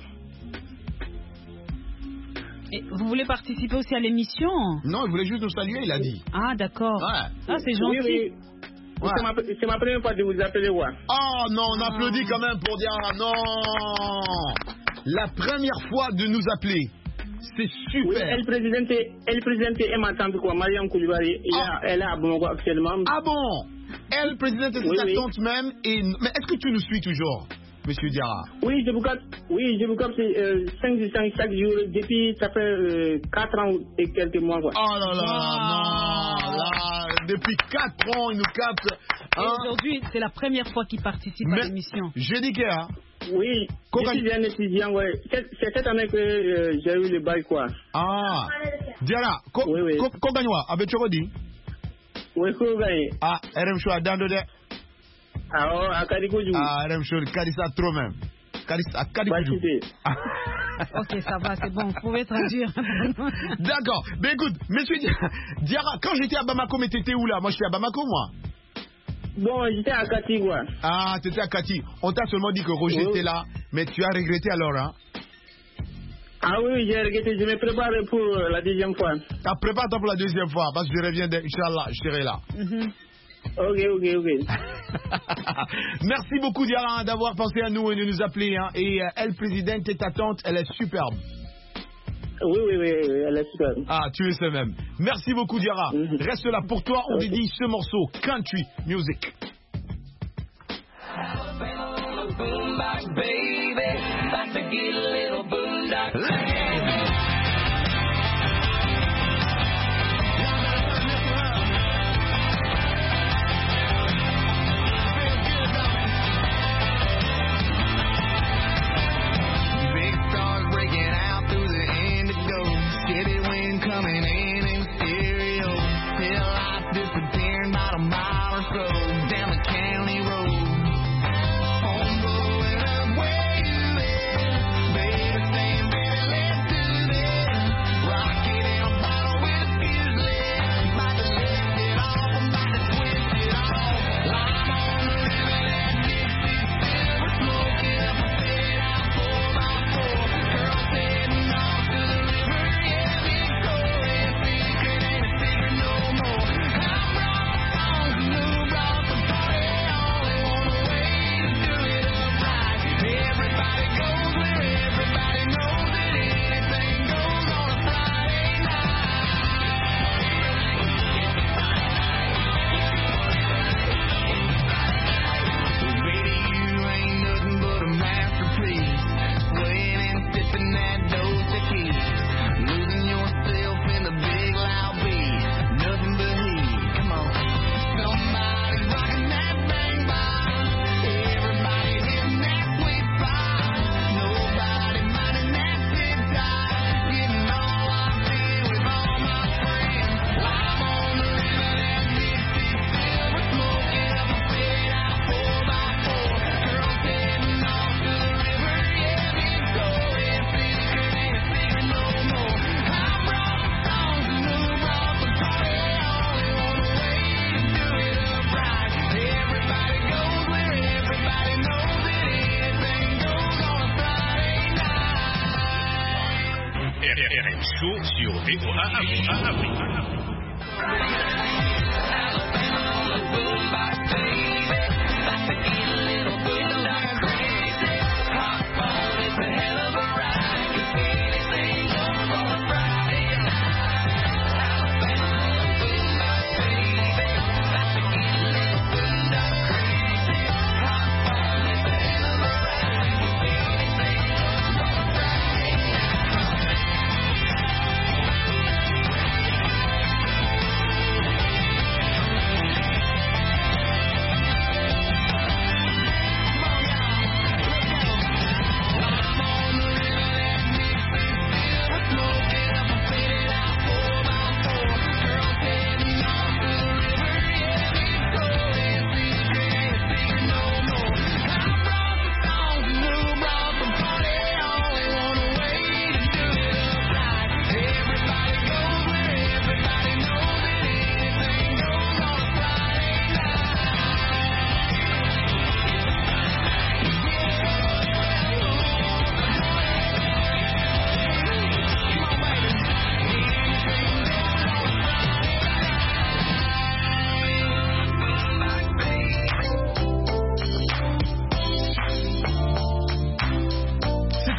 et vous voulez participer aussi à l'émission? Non, il voulait juste nous saluer, il a dit. Ah, d'accord. Ouais. Ah, c'est gentil. Oui. Ouais. C'est ma première fois de vous appeler, ouais. Oh non, on applaudit quand même pour Diarra. Non, la première fois de nous appeler. C'est super. Oui, elle présidente et ma tante, quoi, Mariam Koulibaly. Elle est à Bamako actuellement. Ah bon? Elle, présidente, c'est ta tante même. Mais est-ce que tu nous suis toujours, monsieur Diarra? Oui, je vous capte 5 chaque jour. Depuis, ça fait 4 ans et quelques mois, quoi. Oh là là, non, là, depuis 4 ans, il nous capte. Et aujourd'hui, c'est la première fois qu'il participe à l'émission. J'ai dit que, oui, je suis un étudiant, ouais. C'est cette année que j'ai eu le bail, quoi. Ah, Diarra, Koganywa, avec Chorodi? Oui, Koganywa. Ah, RM Show à Dando de. Ah, à Kadikoujou. Ah, RM Show, Kadissa trop même. À Kadikoujou. Ok, ça va, c'est bon, vous pouvez traduire. D'accord, mais écoute, monsieur Diarra, quand j'étais à Bamako, mais t'étais où là? Moi, j'étais à Bamako, moi. Bon, j'étais à Kati, quoi. Ah, t'étais à Kati. On t'a seulement dit que Roger était là, mais tu as regretté alors, hein? Ah oui, j'ai regretté. Je me prépare pour la deuxième fois. Ah, prépare-toi pour la deuxième fois, parce que je reviens d'Inch'Allah, je serai là. Ok. Merci beaucoup, Diarra, d'avoir pensé à nous et de nous appeler. Hein. Et elle, présidente, et ta tante, elle est superbe. Oui, elle est superbe. Ah, tu es ce même. Merci beaucoup, Diarra. Reste là pour toi, on dédie ce morceau, Country Music. Coming in stereo, till life disappearing about a mile or so down the county road. Home blowing up where you live, baby saying, baby, let's do this. Rocket in a bottle with a fuse lit, about to lift it off, I'm about to twist it off. Lime on the river, that Dixie silver, smoke it up, I set it out 4x4. Girls heading off to the river, yeah. sur VOA Afrique.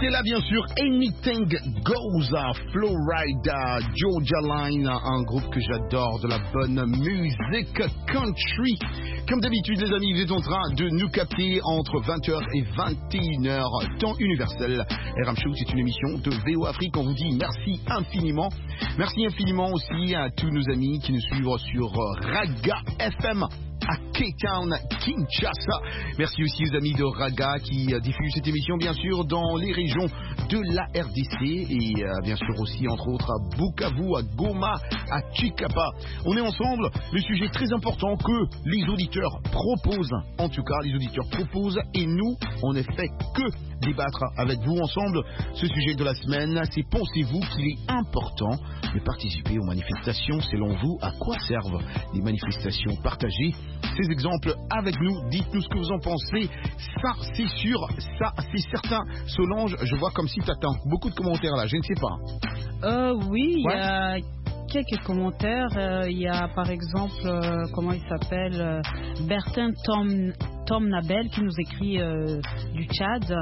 C'est là bien sûr Anything Goes, Florida Georgia Line, un groupe que j'adore, de la bonne musique country. Comme d'habitude les amis, vous êtes en train de nous capter entre 20h et 21h, temps universel. RM Show, c'est une émission de VO Afrique. On vous dit merci infiniment. Merci infiniment aussi à tous nos amis qui nous suivent sur Raga FM à Cape Town, Kinshasa. Merci aussi aux amis de Raga qui diffusent cette émission bien sûr dans les régions de la RDC et bien sûr aussi entre autres à Bukavu, à Goma, à Chikapa. On est ensemble, le sujet très important que les auditeurs proposent, en tout cas les auditeurs proposent et nous on ne fait que débattre avec vous ensemble. Ce sujet de la semaine, c'est pensez-vous qu'il est important de participer aux manifestations? Selon vous, à quoi servent les manifestations? Partagez ces exemples avec nous, dites-nous ce que vous en pensez. Ça c'est sûr, ça c'est certain. Solange, je vois comme si tu attends beaucoup de commentaires là, je ne sais pas. Oui, il y a quelques commentaires. Il y a par exemple, comment il s'appelle, Bertin Tom Nabel qui nous écrit du Tchad.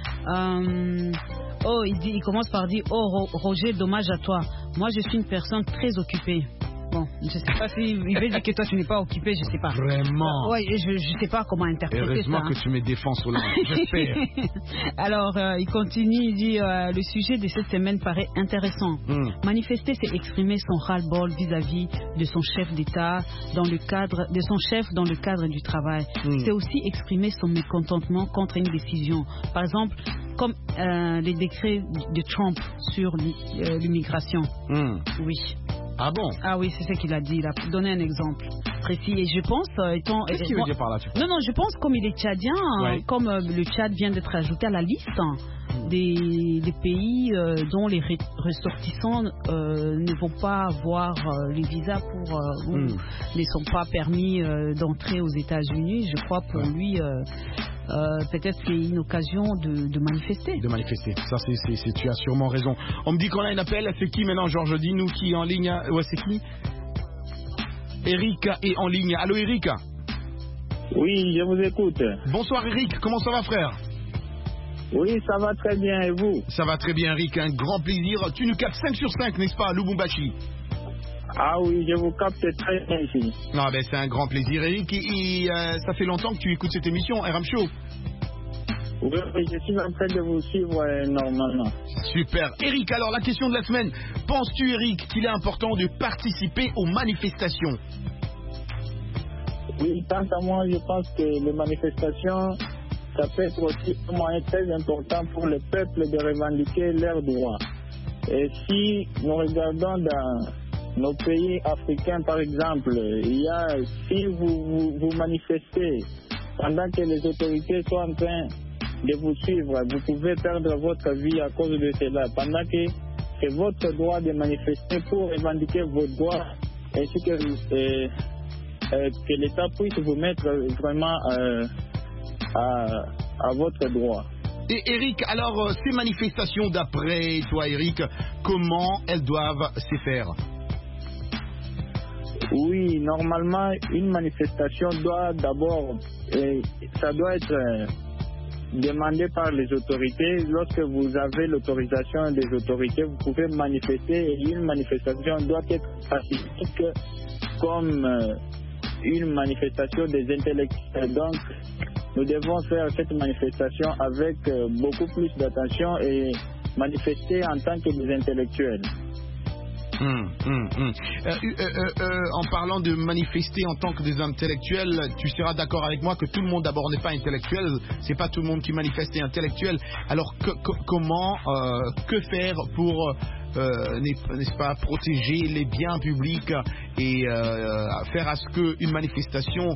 Il commence par dire Roger, dommage à toi. Moi je suis une personne très occupée. Bon, je sais pas s'il veut dire que toi tu n'es pas occupé, je sais pas. Vraiment? Oui, je sais pas comment interpréter ça. Heureusement que tu me défends, Solange, j'espère. Alors, il continue, il dit le sujet de cette semaine paraît intéressant. Manifester, c'est exprimer son ras-le-bol vis-à-vis de son chef d'État dans le cadre du travail. C'est aussi exprimer son mécontentement contre une décision. Par exemple, comme les décrets de Trump sur l'immigration. Oui. Ah bon? Ah oui, c'est ce qu'il a dit. Il a donné un exemple précis. Et je pense, qu'est-ce qu'il veut dire par là? Non, je pense comme il est tchadien, comme le Tchad vient d'être ajouté à la liste des pays dont les ressortissants ne vont pas avoir les visas ou ne sont pas permis d'entrer aux États-Unis. Je crois pour lui. Peut-être c'est une occasion de manifester. De manifester, ça tu as sûrement raison. On me dit qu'on a un appel, c'est qui maintenant Georges? Dis-nous qui est en ligne. Ouais, c'est qui? Eric est en ligne. Allô Eric? Oui, je vous écoute. Bonsoir Eric, comment ça va frère? Oui, ça va très bien et vous? Ça va très bien Eric, un grand plaisir. Tu nous captes 5 sur 5, n'est-ce pas, à Lubumbashi? Ah oui, je vous capte très bien ici. Non, ben, c'est un grand plaisir Eric et ça fait longtemps que tu écoutes cette émission, RM Show. Oui, je suis en train de vous suivre normalement. Super. Eric, alors la question de la semaine. Penses-tu Eric qu'il est important de participer aux manifestations? Oui, quant à moi, je pense que les manifestations, ça peut être aussi un moyen très important pour le peuple de revendiquer leurs droits. Et si nous regardons dans nos pays africains, par exemple, si vous manifestez pendant que les autorités sont en train de vous suivre, vous pouvez perdre votre vie à cause de cela. Pendant que c'est votre droit de manifester pour revendiquer vos droits, ainsi que l'État puisse vous mettre vraiment à votre droit. Et Eric, alors ces manifestations d'après toi Eric, comment elles doivent se faire? Oui, normalement, une manifestation doit d'abord, ça doit être demandé par les autorités. Lorsque vous avez l'autorisation des autorités, vous pouvez manifester et une manifestation doit être pacifique comme une manifestation des intellectuels. Donc, nous devons faire cette manifestation avec beaucoup plus d'attention et manifester en tant que des intellectuels. En parlant de manifester en tant que des intellectuels, tu seras d'accord avec moi que tout le monde d'abord n'est pas intellectuel, c'est pas tout le monde qui manifeste est intellectuel. Alors comment, que faire pour n'est-ce pas protéger les biens publics et faire à ce qu'une manifestation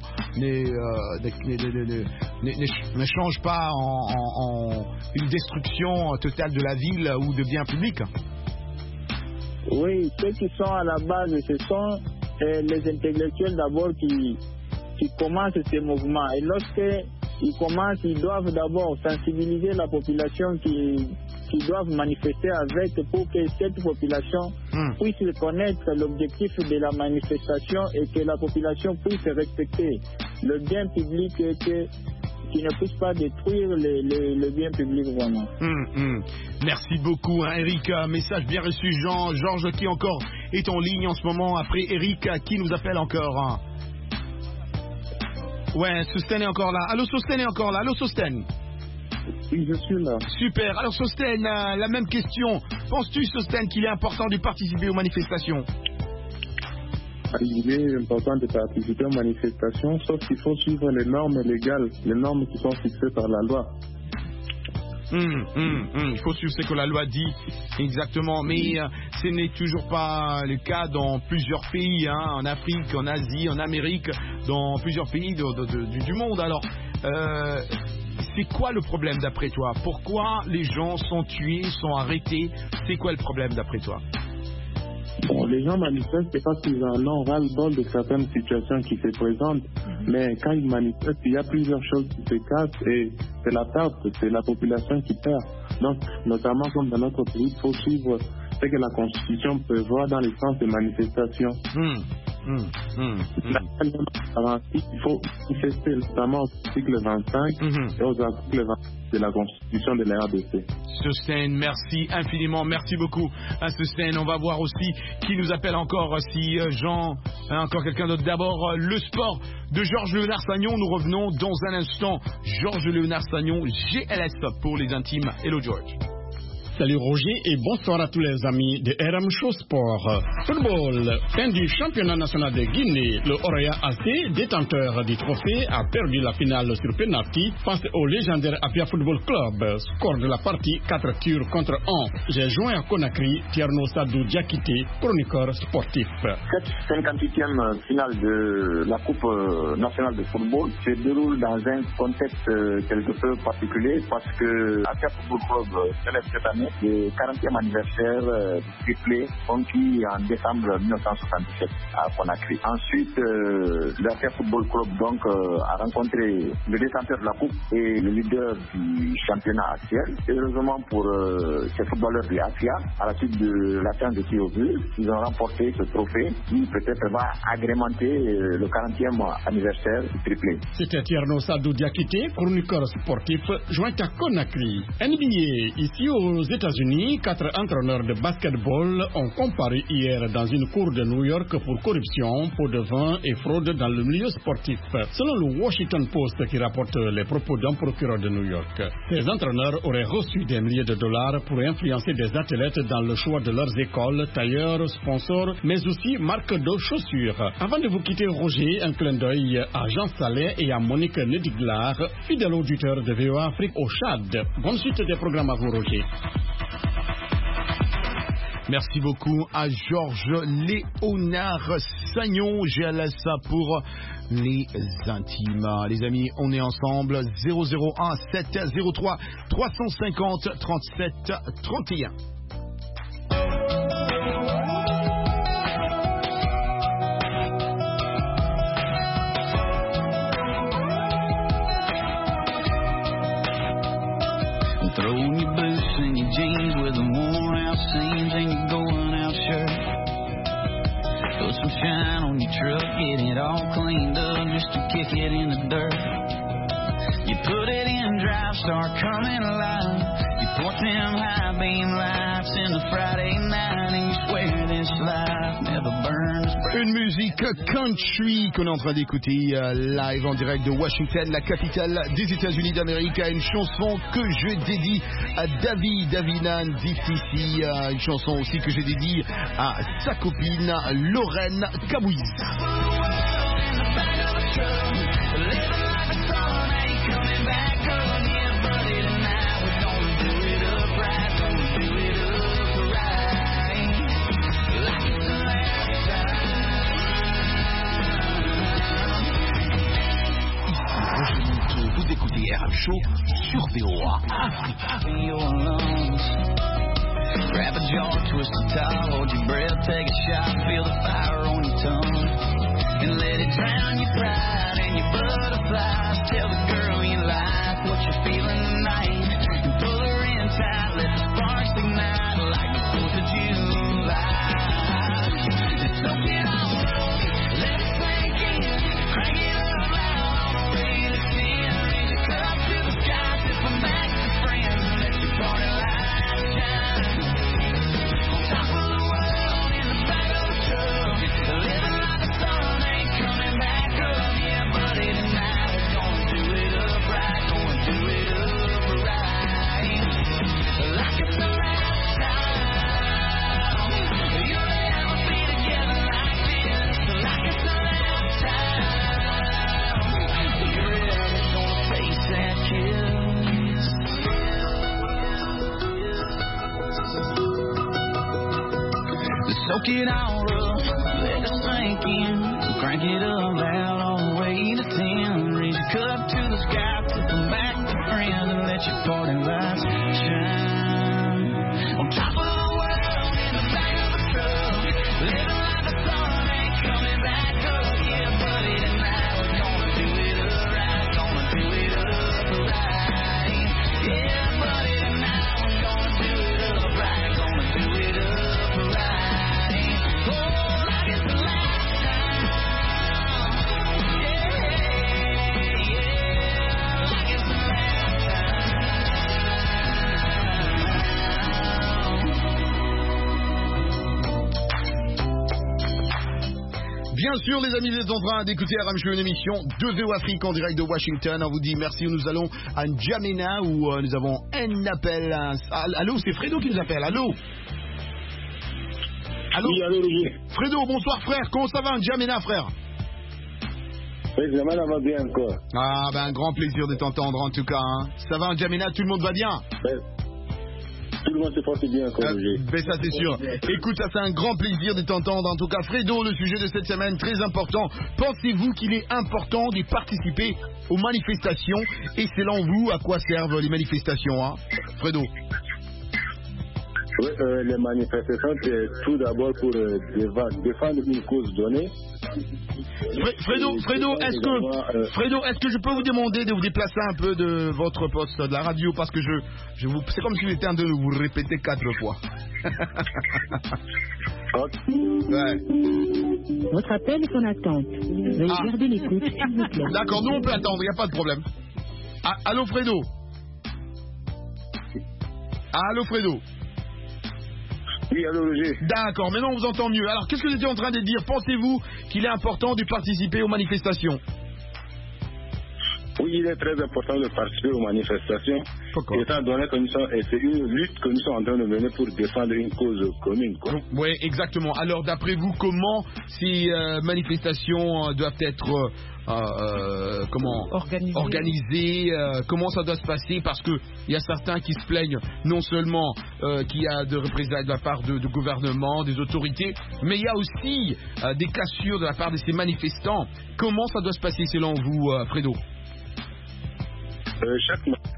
ne change pas en une destruction totale de la ville ou de biens publics? Oui, ceux qui sont à la base, ce sont les intellectuels d'abord qui commencent ces mouvements. Et lorsqu'ils commencent, ils doivent d'abord sensibiliser la population qui doivent manifester avec pour que cette population puisse connaître l'objectif de la manifestation et que la population puisse respecter le bien public et que qui ne puisse pas détruire le bien public vraiment. Merci beaucoup, hein, Eric. Message bien reçu, Georges qui encore est en ligne en ce moment. Après Eric, qui nous appelle encore, hein? Ouais, Sosten est encore là. Allô, Sosten est encore là. Allô, Sosten. Oui, je suis là. Super. Alors, Sosten, la même question. Penses-tu, Sosten, qu'il est important de participer aux manifestations? Il est important de participer aux manifestations, sauf qu'il faut suivre les normes légales, les normes qui sont fixées par la loi. Il faut suivre ce que la loi dit, exactement. Mais ce n'est toujours pas le cas dans plusieurs pays, hein, en Afrique, en Asie, en Amérique, dans plusieurs pays du monde. Alors, c'est quoi le problème d'après toi? Pourquoi les gens sont tués, sont arrêtés? C'est quoi le problème d'après toi? Bon, les gens manifestent, c'est parce qu'ils en ont ras-le-bol de certaines situations qui se présentent. Mais quand ils manifestent, il y a plusieurs choses qui se cassent et c'est la perte, c'est la population qui perd. Donc, notamment comme dans notre pays, il faut suivre ce que la Constitution prévoit dans les sens de manifestation. Il faut manifester notamment aux articles 25 et aux articles 20 de la Constitution de la RDC. Sosten, merci infiniment, merci beaucoup à Sosten. On va voir aussi qui nous appelle encore, si Jean, encore quelqu'un d'autre. D'abord, le sport de Georges Léonard Sagnon. Nous revenons dans un instant. Georges Léonard Sagnon, GLS pour les intimes. Hello George. Salut Roger et bonsoir à tous les amis de RM Show Sport. Football, fin du championnat national de Guinée. Le Oroya AC, détenteur du trophée, a perdu la finale sur penalty face au légendaire Apia Football Club. Score de la partie 4 tirs contre 1. J'ai joint à Conakry Tierno Sadou Diakité, chroniqueur sportif. Cette 58e finale de la Coupe nationale de football se déroule dans un contexte quelque peu particulier parce que Apia Football Club célèbre cette année le 40e anniversaire du triplé conquis en décembre 1977 à Conakry. Ensuite, l'Afia Football Club donc a rencontré le détenteur de la Coupe et le leader du championnat actuel. Heureusement pour ces footballeurs de l'Afia, à la suite de la séance de tir au but, ils ont remporté ce trophée qui peut-être va agrémenter le 40e anniversaire du triplé. C'était Tierno Sadou Diakité, chroniqueur sportif, joint à Conakry. NBA, ici aux États-Unis, 4 entraîneurs de basketball ont comparu hier dans une cour de New York pour corruption, pot de vin et fraude dans le milieu sportif. Selon le Washington Post qui rapporte les propos d'un procureur de New York, ces entraîneurs auraient reçu des milliers de dollars pour influencer des athlètes dans le choix de leurs écoles, tailleurs, sponsors, mais aussi marques de chaussures. Avant de vous quitter, Roger, un clin d'œil à Jean Salé et à Monique Nediglar, fidèle auditeur de VOA Afrique au Tchad. Bonne suite des programmes à vous, Roger. Merci beaucoup à Georges Léonard Sagnon, GLS pour les intimes. Les amis, on est ensemble. 001 703 350 37 31. Throwing your boots and your jeans with them worn out seams and your going out shirt. Put some shine on your truck, get it all cleaned up just to kick it in the dirt. You put it in drive, start coming alive. You point them high beam lights in the Friday night and you swear this life never burns. Une musique country qu'on est en train d'écouter live en direct de Washington, la capitale des États-Unis d'Amérique, une chanson que je dédie à Davinan DTC, une chanson aussi que je dédie à sa copine Lorraine Cabouise. Vous écoutez RM Show sur VOA Africa. Grab a jar, twist the towel, hold your breath, take a shot, feel the fire on your tongue, and let it drown your pride and your butterflies. Tell the girl you like what you're feeling tonight, and pull her in tight, let the sparks ignite like the 4th of July. And soak it all up, let it sink in, crank it up loud on the radio. Make it all rough, let it sink in. Crank it up loud all the way to 10. Raise your cup to the sky, tip them back to friends, and let your party lights shine. On top of the world, in the back of the truck, living like the sun ain't coming back up. Yeah, buddy, tonight we're gonna do it up right, gonna do it up right. Yeah, buddy, tonight we're gonna do it up right, gonna do it up right. Oh, like it's the last time. Yeah, like it's the last time. Bien sûr, les amis, vous êtes en train d'écouter RM Show, une émission de VO Afrique en direct de Washington. On vous dit merci. Nous allons à N'Djamena où nous avons un appel. Allô, c'est Fredo qui nous appelle. Allô. Allô. Oui, allô, Roger. Fredo, bonsoir frère. Comment ça va, N'Djamena, frère? Oui, N'Djamena va bien encore. Ah, ben un grand plaisir de t'entendre en tout cas. Hein. Ça va, N'Djamena, tout le monde va bien? Ouais. Tout le monde se porte bien encore, Roger. Ben ça c'est sûr. Écoute, ça c'est un grand plaisir de t'entendre. En tout cas, Fredo, le sujet de cette semaine, très important. Pensez-vous qu'il est important de participer aux manifestations? Et selon vous, à quoi servent les manifestations, hein, Fredo? Oui, les manifestations, c'est tout d'abord pour défendre une cause donnée. Fredo, est-ce que je peux vous demander de vous déplacer un peu de votre poste de la radio parce que c'est comme si j'étais en train de vous répéter 4 fois. Ouais. Votre appel est en attente. Veuillez garder l'écoute, s'il vous plaît. D'accord, nous on peut attendre, il n'y a pas de problème. Ah, allô Fredo. Allô Fredo. Oui, allô Roger. D'accord, maintenant on vous entend mieux. Alors qu'est-ce que j'étais en train de dire? Pensez-vous qu'il est important de participer aux manifestations? Oui, il est très important de participer aux manifestations. Pourquoi? Étant donné que c'est une lutte que nous sommes en train de mener pour défendre une cause commune, quoi. Oui, exactement. Alors d'après vous, comment ces manifestations doivent être organisées, comment ça doit se passer? Parce qu'il y a certains qui se plaignent non seulement qu'il y a de représailles de la part du gouvernement, des autorités, mais il y a aussi des cassures de la part de ces manifestants. Comment ça doit se passer selon vous, Fredo? Chaque mois.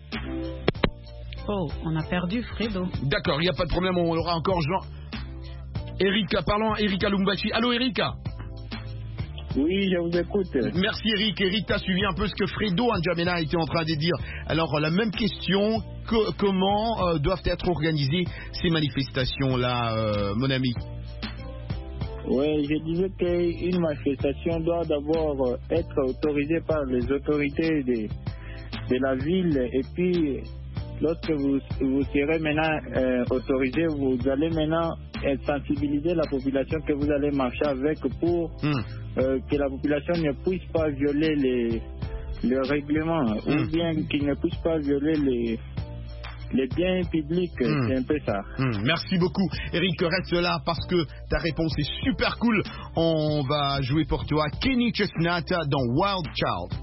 Oh, on a perdu Fredo. D'accord, il n'y a pas de problème, on aura encore Jean. Erika, parlons à Erika Lumbashi. Allô Erika. Oui, je vous écoute. Merci Eric. Eric, tu as suivi un peu ce que Fredo N'Djamena était en train de dire. Alors, la même question, comment doivent être organisées ces manifestations-là, mon ami? Oui, je disais qu'une manifestation doit d'abord être autorisée par les autorités de la ville, et puis lorsque vous serez maintenant autorisé, vous allez maintenant sensibiliser la population que vous allez marcher avec pour que la population ne puisse pas violer le règlement ou bien qu'il ne puisse pas violer les biens publics. C'est un peu ça. Merci beaucoup. Eric, reste là parce que ta réponse est super cool. On va jouer pour toi Kenny Chestnut dans Wild Child.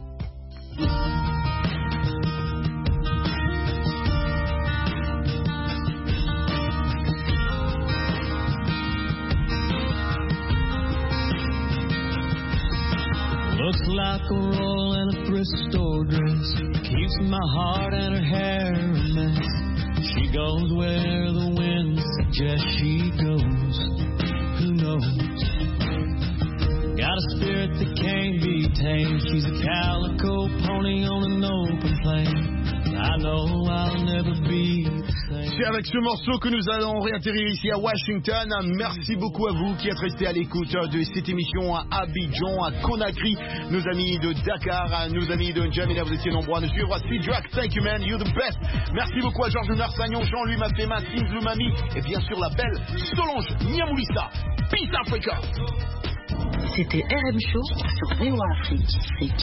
Looks like a roll in a thrift store dress. Keeps my heart and her hair a mess. She goes where the wind suggests she goes. Who knows? Got a spirit that can't be tamed. She's a calico pony on an open plain. I know I'll never be the same. C'est avec ce morceau que nous allons réatterrir ici à Washington. Merci beaucoup à vous qui êtes restés à l'écoute de cette émission à Abidjan, à Conakry, nos amis de Dakar, nos amis de N'Djamena, vous étiez nombreux à nous suivre. Speed Drag, thank you man, you're the best. Merci beaucoup à Georges Mersagnon, Jean-Louis Mafema, Sinzlou Mami et bien sûr la belle Solange Niamoulissa. Peace Africa. C'était RM Show sur VOA Afrique.